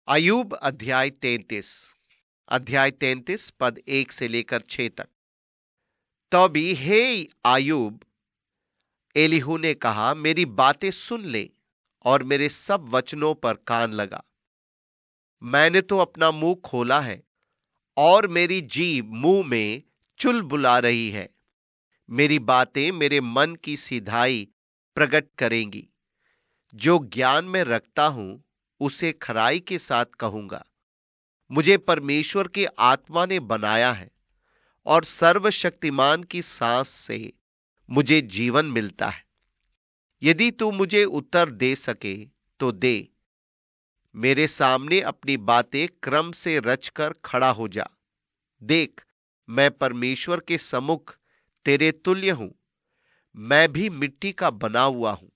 अय्यूब अध्याय 33 पद 1 से लेकर 6 तक। तो भी हे अय्यूब, एलीहू ने कहा, मेरी बातें सुन ले और मेरे सब वचनों पर कान लगा। मैंने तो अपना मुंह खोला है और मेरी जीभ मुंह में चुलबुला रही है। मेरी बातें मेरे मन की सिधाई प्रकट करेंगी। जो ज्ञान में रखता हूं उसे खराई के साथ कहूंगा। मुझे परमेश्वर की आत्मा ने बनाया है और सर्वशक्तिमान की सांस से मुझे जीवन मिलता है। यदि तू मुझे उत्तर दे सके तो दे। मेरे सामने अपनी बातें क्रम से रचकर खड़ा हो जा। देख, मैं परमेश्वर के सम्मुख तेरे तुल्य हूं। मैं भी मिट्टी का बना हुआ हूं।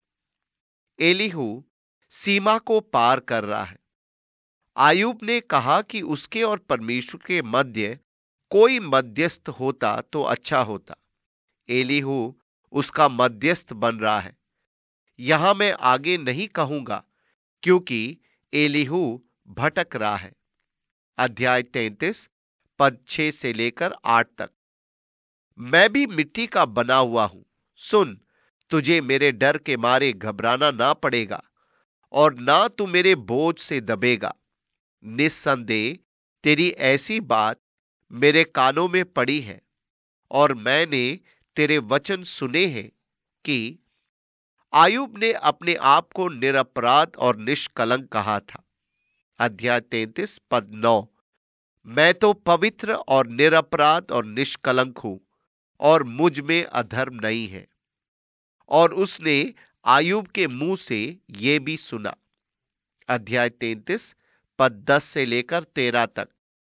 एलीहू सीमा को पार कर रहा है। आयूब ने कहा कि उसके और परमेश्वर के मध्य कोई मध्यस्थ होता तो अच्छा होता। एलीहू उसका मध्यस्थ बन रहा है। यहां मैं आगे नहीं कहूंगा क्योंकि एलीहू भटक रहा है। अध्याय 33 पद 6 से लेकर 8 तक। मैं भी मिट्टी का बना हुआ हूं। सुन, तुझे मेरे डर के मारे घबराना ना पड़ेगा और ना तू मेरे बोझ से दबेगा। निस्संदेह तेरी ऐसी बात मेरे कानों में पड़ी है और मैंने तेरे वचन सुने हैं कि आयूब ने अपने आप को निरपराध और निष्कलंक कहा था। अध्याय 33 पद 9। मैं तो पवित्र और निरपराध और निष्कलंक हूं और मुझ में अधर्म नहीं है। और उसने आयूब के मुंह से यह भी सुना। अध्याय 33 पद 10 से लेकर 13 तक।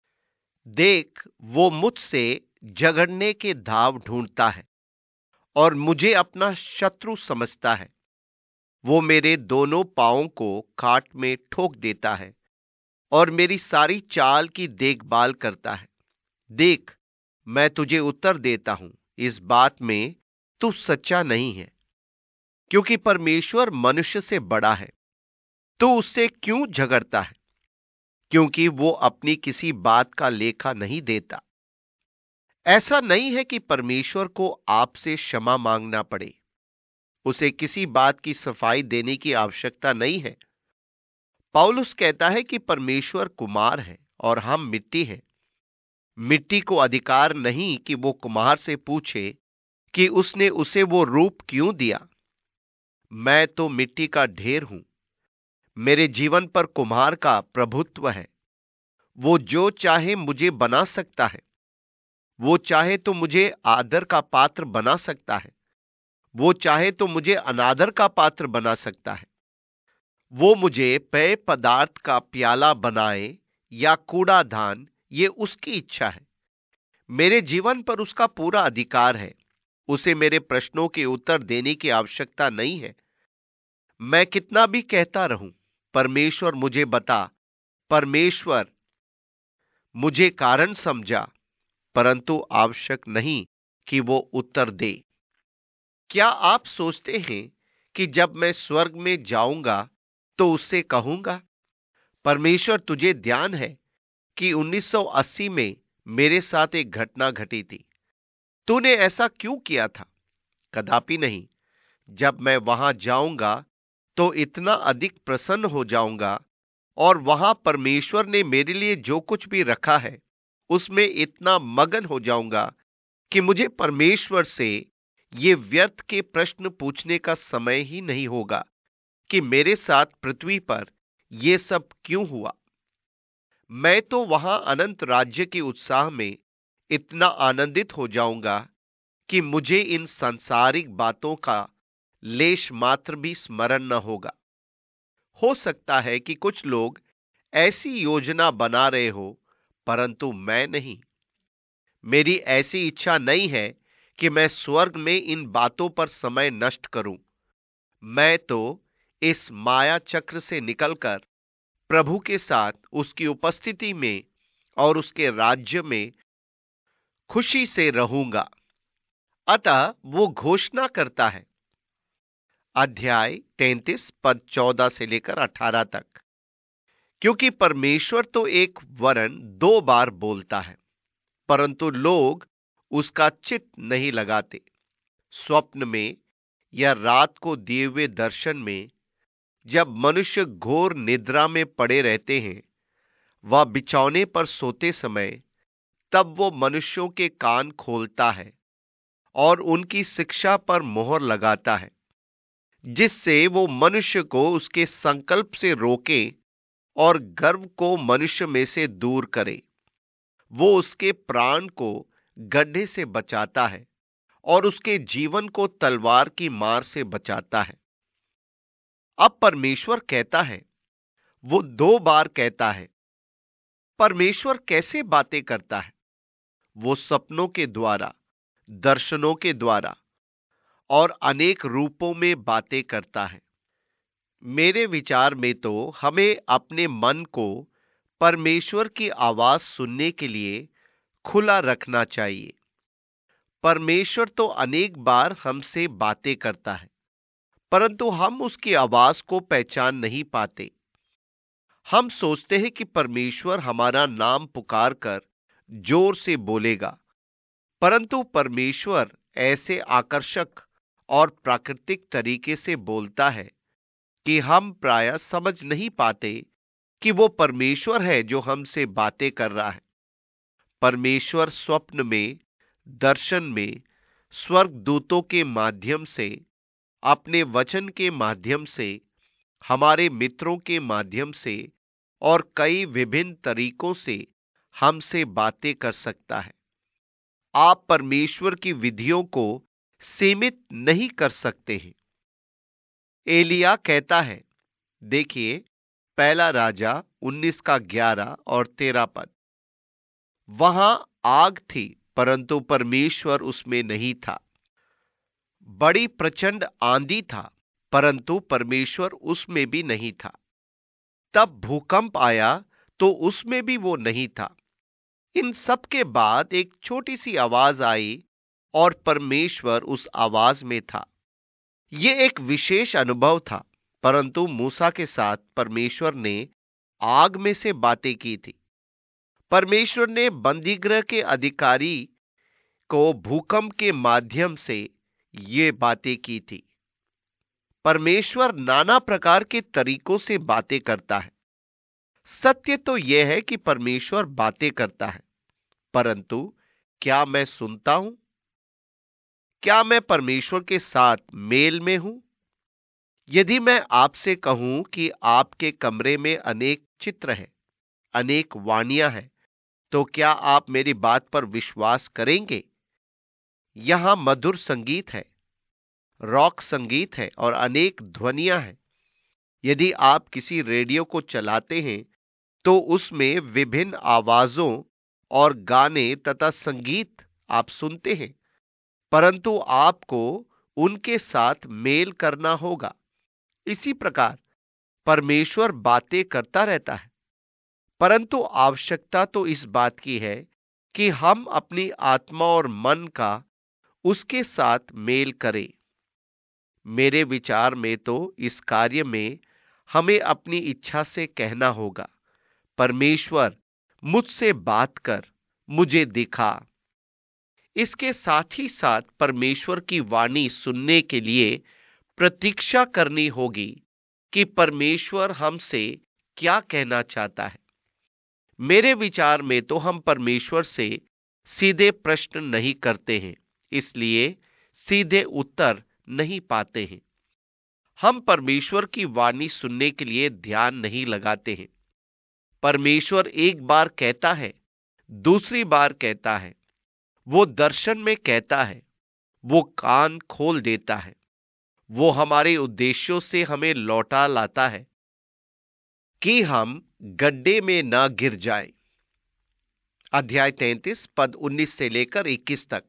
देख, वो मुझसे झगड़ने के दांव ढूंढता है और मुझे अपना शत्रु समझता है। वो मेरे दोनों पांवों को खाट में ठोक देता है और मेरी सारी चाल की देखभाल करता है। देख, मैं तुझे उत्तर देता हूं, इस बात में तू सच्चा नहीं है, क्योंकि परमेश्वर मनुष्य से बड़ा है। तू उससे क्यों झगड़ता है? क्योंकि वो अपनी किसी बात का लेखा नहीं देता। ऐसा नहीं है कि परमेश्वर को आपसे क्षमा मांगना पड़े। उसे किसी बात की सफाई देने की आवश्यकता नहीं है। पौलुस कहता है कि परमेश्वर कुम्हार है और हम मिट्टी हैं। मिट्टी को अधिकार नहीं कि वो कुम्हार से पूछे कि उसने उसे वो रूप क्यों दिया। मैं तो मिट्टी का ढेर हूं। मेरे जीवन पर कुम्हार का प्रभुत्व है। वो जो चाहे मुझे बना सकता है। वो चाहे तो मुझे आदर का पात्र बना सकता है। वो चाहे तो मुझे अनादर का पात्र बना सकता है। वो मुझे पेय पदार्थ का प्याला बनाए या कूड़ादान, ये उसकी इच्छा है। मेरे जीवन पर उसका पूरा अधिकार है। उसे मेरे प्रश्नों के उत्तर देने की आवश्यकता नहीं है। मैं कितना भी कहता रहूं, परमेश्वर मुझे बता, परमेश्वर मुझे कारण समझा, परंतु आवश्यक नहीं कि वो उत्तर दे। क्या आप सोचते हैं कि जब मैं स्वर्ग में जाऊंगा तो उससे कहूंगा, परमेश्वर तुझे ध्यान है कि 1980 में मेरे साथ एक घटना घटी थी। तूने ऐसा क्यों किया था? कदापि नहीं। जब मैं वहां जाऊंगा तो इतना अधिक प्रसन्न हो जाऊंगा और वहां परमेश्वर ने मेरे लिए जो कुछ भी रखा है उसमें इतना मगन हो जाऊंगा कि मुझे परमेश्वर से ये व्यर्थ के प्रश्न पूछने का समय ही नहीं होगा कि मेरे साथ पृथ्वी पर ये सब क्यों हुआ। मैं तो वहां अनंत राज्य के उत्साह में इतना आनंदित हो जाऊंगा कि मुझे इन सांसारिक बातों का लेश मात्र भी स्मरण न होगा। हो सकता है कि कुछ लोग ऐसी योजना बना रहे हो, परंतु मैं नहीं। मेरी ऐसी इच्छा नहीं है कि मैं स्वर्ग में इन बातों पर समय नष्ट करूं। मैं तो इस माया चक्र से निकलकर प्रभु के साथ उसकी उपस्थिति में और उसके राज्य में खुशी से रहूंगा। अतः वो घोषणा करता है। अध्याय 33 पद 14 से लेकर 18 तक क्योंकि परमेश्वर तो एक वरन 2 बार बोलता है, परंतु लोग उसका चित्त नहीं लगाते। स्वप्न में या रात को दिए हुए दर्शन में जब मनुष्य घोर निद्रा में पड़े रहते हैं, वह बिछौने पर सोते समय, तब वो मनुष्यों के कान खोलता है और उनकी शिक्षा पर मोहर लगाता है, जिससे वो मनुष्य को उसके संकल्प से रोके और गर्व को मनुष्य में से दूर करे। वो उसके प्राण को गड्ढे से बचाता है और उसके जीवन को तलवार की मार से बचाता है। अब परमेश्वर कहता है, वो 2 बार कहता है। परमेश्वर कैसे बातें करता है? वो सपनों के द्वारा, दर्शनों के द्वारा और अनेक रूपों में बातें करता है। मेरे विचार में तो हमें अपने मन को परमेश्वर की आवाज सुनने के लिए खुला रखना चाहिए। परमेश्वर तो अनेक बार हमसे बातें करता है, परंतु हम उसकी आवाज को पहचान नहीं पाते। हम सोचते हैं कि परमेश्वर हमारा नाम पुकार कर जोर से बोलेगा, परंतु परमेश्वर ऐसे आकर्षक और प्राकृतिक तरीके से बोलता है कि हम प्रायः समझ नहीं पाते कि वो परमेश्वर है जो हमसे बातें कर रहा है। परमेश्वर स्वप्न में, दर्शन में, स्वर्गदूतों के माध्यम से, अपने वचन के माध्यम से, हमारे मित्रों के माध्यम से और कई विभिन्न तरीकों से हमसे बातें कर सकता है। आप परमेश्वर की विधियों को सीमित नहीं कर सकते हैं। एलिया कहता है, देखिए, पहला राजा 19 का 11 और 13 पद। वहां आग थी, परंतु परमेश्वर उसमें नहीं था। बड़ी प्रचंड आंधी था, परंतु परमेश्वर उसमें भी नहीं था। तब भूकंप आया, तो उसमें भी वो नहीं था। इन सब के बाद एक छोटी सी आवाज आई और परमेश्वर उस आवाज में था। ये एक विशेष अनुभव था, परंतु मूसा के साथ परमेश्वर ने आग में से बातें की थी। परमेश्वर ने बंदीगृह के अधिकारी को भूकंप के माध्यम से ये बातें की थी। परमेश्वर नाना प्रकार के तरीकों से बातें करता है। सत्य तो यह है कि परमेश्वर बातें करता है, परंतु क्या मैं सुनता हूं? क्या मैं परमेश्वर के साथ मेल में हूं? यदि मैं आपसे कहूं कि आपके कमरे में अनेक चित्र हैं, अनेक वाणियां हैं, तो क्या आप मेरी बात पर विश्वास करेंगे? यहां मधुर संगीत है, रॉक संगीत है और अनेक ध्वनियां हैं। यदि आप किसी रेडियो को चलाते हैं, तो उसमें विभिन्न आवाजों और गाने तथा संगीत आप सुनते हैं, परंतु आपको उनके साथ मेल करना होगा। इसी प्रकार परमेश्वर बातें करता रहता है, परंतु आवश्यकता तो इस बात की है कि हम अपनी आत्मा और मन का उसके साथ मेल करें। मेरे विचार में तो इस कार्य में हमें अपनी इच्छा से कहना होगा, परमेश्वर, मुझसे बात कर, मुझे दिखा। इसके साथ ही साथ परमेश्वर की वाणी सुनने के लिए प्रतीक्षा करनी होगी कि परमेश्वर हमसे क्या कहना चाहता है। मेरे विचार में तो हम परमेश्वर से सीधे प्रश्न नहीं करते हैं, इसलिए सीधे उत्तर नहीं पाते हैं। हम परमेश्वर की वाणी सुनने के लिए ध्यान नहीं लगाते हैं। परमेश्वर एक बार कहता है, दूसरी बार कहता है, वो दर्शन में कहता है, वो कान खोल देता है, वो हमारे उद्देश्यों से हमें लौटा लाता है कि हम गड्ढे में ना गिर जाएं। अध्याय 33 पद 19 से लेकर 21 तक।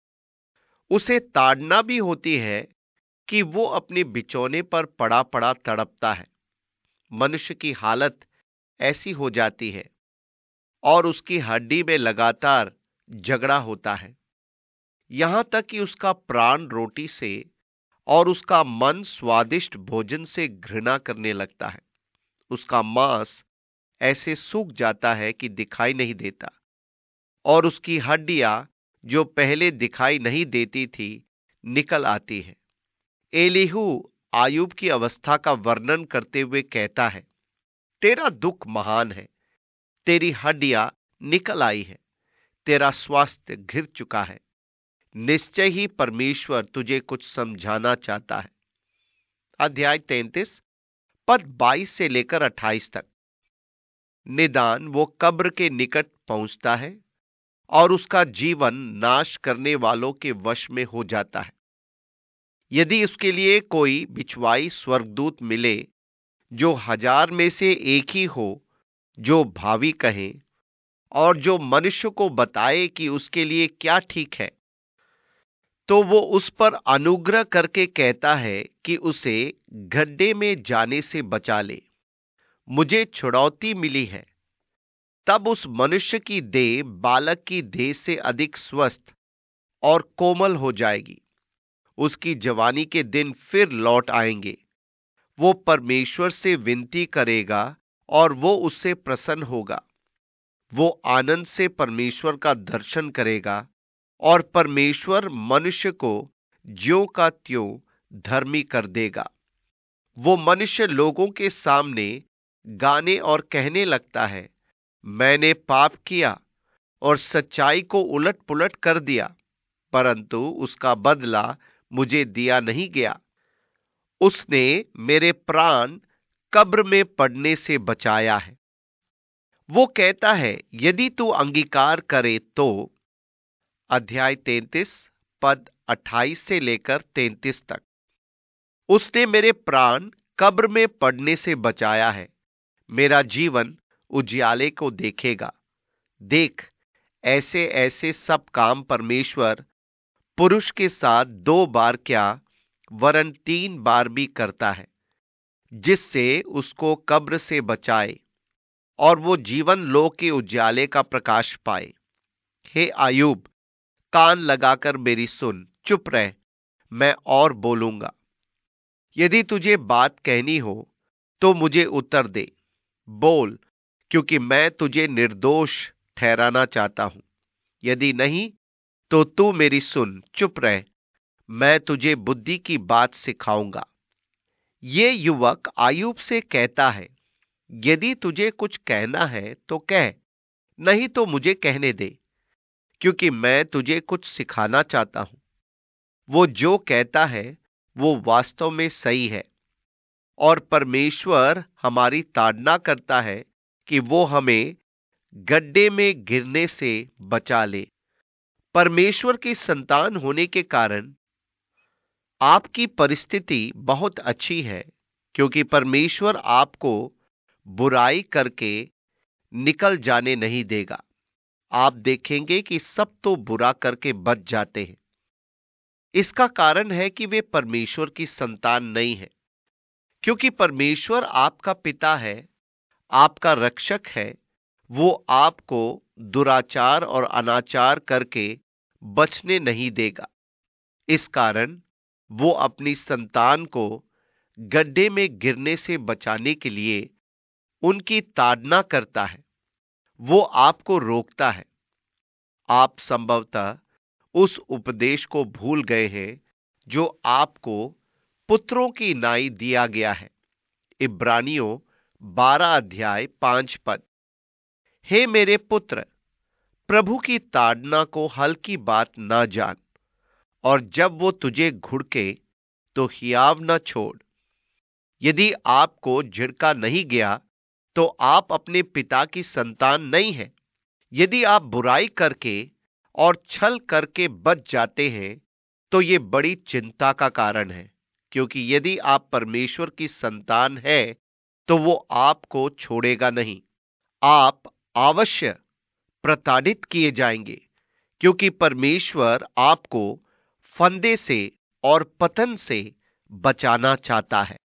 उसे ताड़ना भी होती है कि वो अपने बिछौने पर पड़ा पड़ा तड़पता है। मनुष्य की हालत ऐसी हो जाती है और उसकी हड्डी में लगातार झगड़ा होता है, यहां तक कि उसका प्राण रोटी से और उसका मन स्वादिष्ट भोजन से घृणा करने लगता है। उसका मांस ऐसे सूख जाता है कि दिखाई नहीं देता, और उसकी हड्डियां जो पहले दिखाई नहीं देती थी निकल आती है। एलीहू आयूब की अवस्था का वर्णन करते हुए कहता है, तेरा दुख महान है, तेरी हड्डियां निकल आई है, तेरा स्वास्थ्य घिर चुका है। निश्चय ही परमेश्वर तुझे कुछ समझाना चाहता है। अध्याय 33 पद 22 से लेकर 28 तक। निदान वो कब्र के निकट पहुंचता है और उसका जीवन नाश करने वालों के वश में हो जाता है। यदि उसके लिए कोई बिछवाई स्वर्गदूत मिले जो 1000 में से एक ही हो, जो भावी कहे और जो मनुष्य को बताए कि उसके लिए क्या ठीक है, तो वो उस पर अनुग्रह करके कहता है कि उसे गड्ढे में जाने से बचा ले। मुझे छुड़ौती मिली है। तब उस मनुष्य की देह बालक की देह से अधिक स्वस्थ और कोमल हो जाएगी। उसकी जवानी के दिन फिर लौट आएंगे। वो परमेश्वर से विनती करेगा और वो उससे प्रसन्न होगा। वो आनंद से परमेश्वर का दर्शन करेगा और परमेश्वर मनुष्य को ज्यों का त्यों धर्मी कर देगा। वो मनुष्य लोगों के सामने गाने और कहने लगता है, मैंने पाप किया और सच्चाई को उलट पुलट कर दिया, परंतु उसका बदला मुझे दिया नहीं गया। उसने मेरे प्राण कब्र में पड़ने से बचाया है। वो कहता है, यदि तू अंगीकार करे तो। अध्याय 33 पद 28 से लेकर 33 तक। उसने मेरे प्राण कब्र में पड़ने से बचाया है। मेरा जीवन उजियाले को देखेगा। देख, ऐसे ऐसे सब काम परमेश्वर पुरुष के साथ 2 बार क्या वरन 3 बार भी करता है, जिससे उसको कब्र से बचाए और वो जीवन लोक के उजियाले का प्रकाश पाए। हे आयूब, कान लगाकर मेरी सुन, चुप रह, मैं और बोलूंगा। यदि तुझे बात कहनी हो तो मुझे उत्तर दे। बोल, क्योंकि मैं तुझे निर्दोष ठहराना चाहता हूं। यदि नहीं तो तू मेरी सुन, चुप रह, मैं तुझे बुद्धि की बात सिखाऊंगा। ये युवक आयूब से कहता है, यदि तुझे कुछ कहना है तो कह, नहीं तो मुझे कहने दे, क्योंकि मैं तुझे कुछ सिखाना चाहता हूं। वो जो कहता है वो वास्तव में सही है, और परमेश्वर हमारी ताड़ना करता है कि वो हमें गड्ढे में गिरने से बचा ले। परमेश्वर की संतान होने के कारण आपकी परिस्थिति बहुत अच्छी है, क्योंकि परमेश्वर आपको बुराई करके निकल जाने नहीं देगा। आप देखेंगे कि सब तो बुरा करके बच जाते हैं। इसका कारण है कि वे परमेश्वर की संतान नहीं है। क्योंकि परमेश्वर आपका पिता है, आपका रक्षक है, वो आपको दुराचार और अनाचार करके बचने नहीं देगा। इस कारण वो अपनी संतान को गड्ढे में गिरने से बचाने के लिए उनकी ताड़ना करता है। वो आपको रोकता है। आप संभवतः उस उपदेश को भूल गए हैं जो आपको पुत्रों की नाई दिया गया है। इब्रानियों 12 अध्याय 5 पद। हे मेरे पुत्र, प्रभु की ताड़ना को हल्की बात ना जान, और जब वो तुझे घुड़के तो हियाव न छोड़। यदि आपको झिड़का नहीं गया तो आप अपने पिता की संतान नहीं है। यदि आप बुराई करके और छल करके बच जाते हैं तो ये बड़ी चिंता का कारण है, क्योंकि यदि आप परमेश्वर की संतान है तो वो आपको छोड़ेगा नहीं। आप अवश्य प्रताड़ित किए जाएंगे, क्योंकि परमेश्वर आपको फंदे से और पतन से बचाना चाहता है।